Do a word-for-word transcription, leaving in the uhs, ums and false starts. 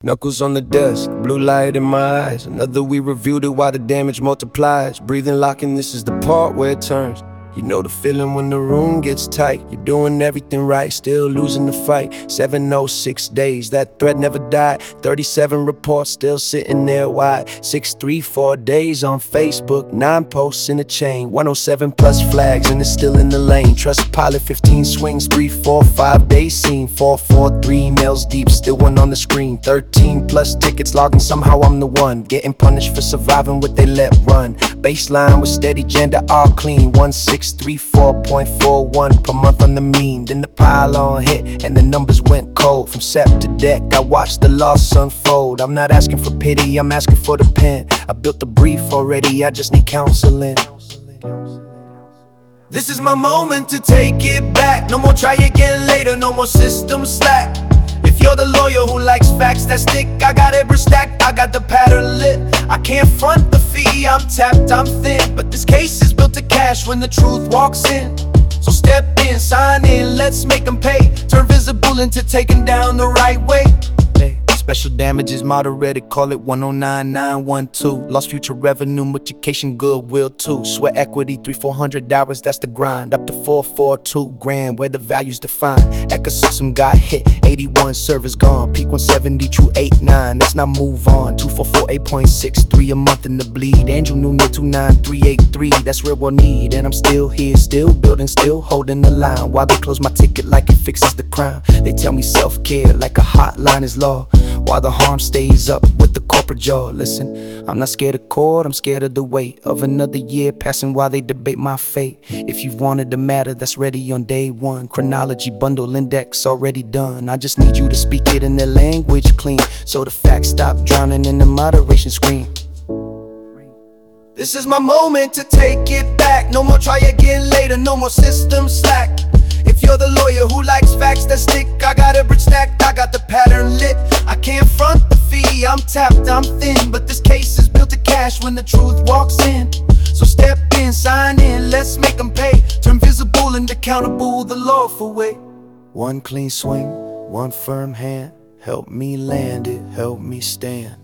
Knuckles on the desk, blue light in my eyes. Another we reviewed it while the damage multiplies. Breathing, locking, this is the part where it turns. You know the feeling when the room gets tight. You're doing everything right, still losing the fight. Seven oh six days, that threat never died. Thirty-seven reports, still sitting there wide. Six three four days on Facebook, nine posts in a chain. One oh seven plus flags and it's still in the lane. Trustpilot, fifteen swings, three four five days seen. Four four three emails deep, still one on the screen. Thirteen plus tickets logging, somehow I'm the one getting punished for surviving what they let run. Baseline was steady, gender all clean. One six three four point four one per month on the mean. Then the pylon hit and the numbers went cold. From sep to deck, I watched the loss unfold. I'm not asking for pity, I'm asking for the pen. I built the brief already, I just need counseling. This is my moment to take it back. No more try again later, no more system slack. If you're the lawyer who likes facts that stick, I got every stack, I got the pattern lit. I can't front the fee, I'm tapped, I'm thin. But this case is built to cash when the truth walks in. So step in, sign in, let's make them pay. Turn visible into taking down the right way. Hey, special damages moderated, call it one oh nine nine one two. Lost future revenue, multiplication, goodwill too. Sweat equity, three four hundred hours, that's the grind. Up to four four two grand, where the value's defined. Ecosystem got hit, eighty-one servers gone. Peak one seventy, true eight nine, let's not move on. Two four four eight point six three a month in the bleed. Andrew Nunez two nine three eight three, that's real world need. And I'm still here, still building, still holding the line. While they close my ticket like it fixes the crime. They tell me self-care like a hotline is law, while the harm stays up with the corporate jaw. Listen, I'm not scared of court, I'm scared of the weight of another year passing while they debate my fate. If you've wanted the matter, that's ready on day one. Chronology, bundle, index, already done. I just need you to speak it in their language clean, so the facts stop drowning in the moderation screen. This is my moment to take it back. No more try again later, no more system slack. If you're the lawyer who likes facts that stick, I got a bridge stacked, I got the pattern lit. I can't front the fee, I'm tapped, I'm thin. But this case is built to cash when the truth walks in. So step in, sign in, let's make them pay. Turn visible and accountable the lawful way. One clean swing, one firm hand, help me land it, help me stand.